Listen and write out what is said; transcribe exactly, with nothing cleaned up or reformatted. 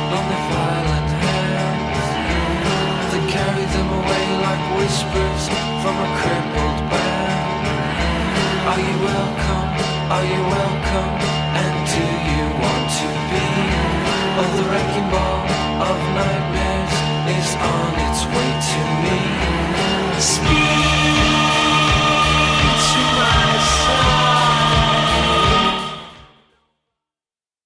on their violent hands, that carry them away like whispers from a crippled band. Are you welcome? Are you welcome? And do you want to be? Oh, the wrecking ball of nightmares is on its way to me. Speak.